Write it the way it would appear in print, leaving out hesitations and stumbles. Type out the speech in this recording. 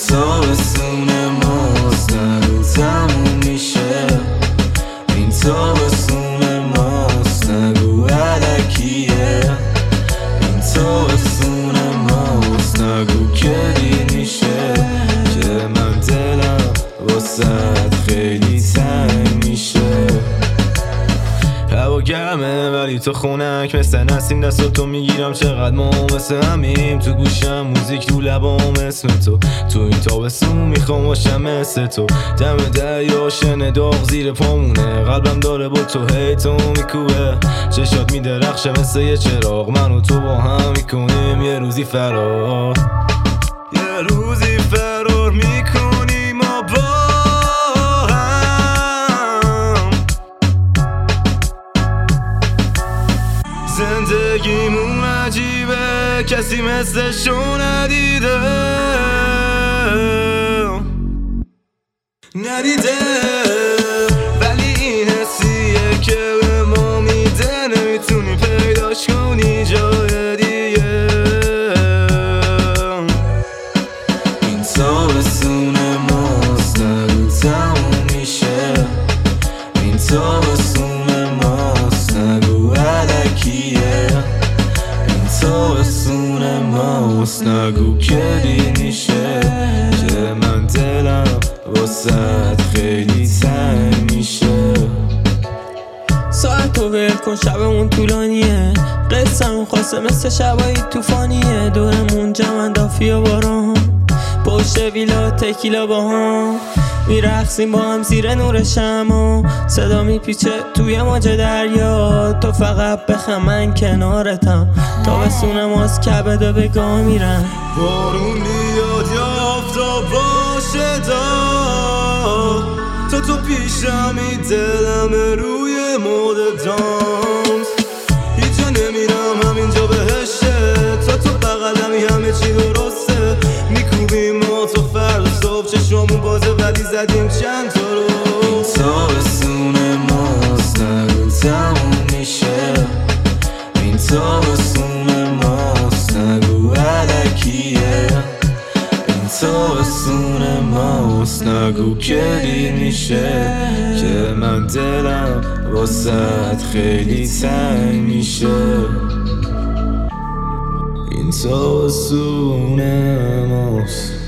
تابستون ماست نگو تموم میشه. این تابستون ماست نگو الکیه. این تابستون ماست نگو که دیر میشه که من دلم واسد خیلی تنگ میشه. هوا گرمه ولی تو خونک مثل نسیم دستاتو میگیرم چقدر ما مثل همیم. تو گوشم موزیک تو لبام اسم تو این تابستون میخوام باشم مثل تو. دم دریا شن داغ زیر پامونه قلبم داره با تو هیتو میکوبه. چشات میدرخشه مثل یه چراغ من و تو با هم میکنیم یه روزی فرار. یه روزی فرار میکنیم ما با زندگیمون عجیبه کسی مثلشو ندیده ولی این حسیه که به ما میده نمیتونی پیداش کنی جای دیگه. این تابستون ماست نگو تموم میشه. این تابستون ماست نگو الکیه. این تابستون ماست نگو که دیر میشه که من دلم واسد خیلی تنگ میشه. ساعت رو ول کن شبمون طولانیه. قصه‌مون خاصه مثل شبایی توفانیه. دورمون جمع دافی و باران پشت ویلا تکیلا با هم میرقصیم با هم زیر نور شمع. صدا میپیچه توی موج دریا. تو فقط بخم من کنارتم. تابستون ماست کبدا به گاه میرن. بارون بیاد یا آفتاب باشه داغ تو پیشمی دلم روی مود دانس. هیچ جا نمیرم همینجا بهشه. تو بغلمی همه چی درسته. میکوبیم ما تو فرد صبح چشممون بازه ولی زدیم چند تا رو. این تابستون ماست نگو تموم میشه. این تابستون ماست نگو الکیه. این تابستون ماست نگو که دیر میشه که من دلم واسد خیلی تنگ میشه. این تابستون ماست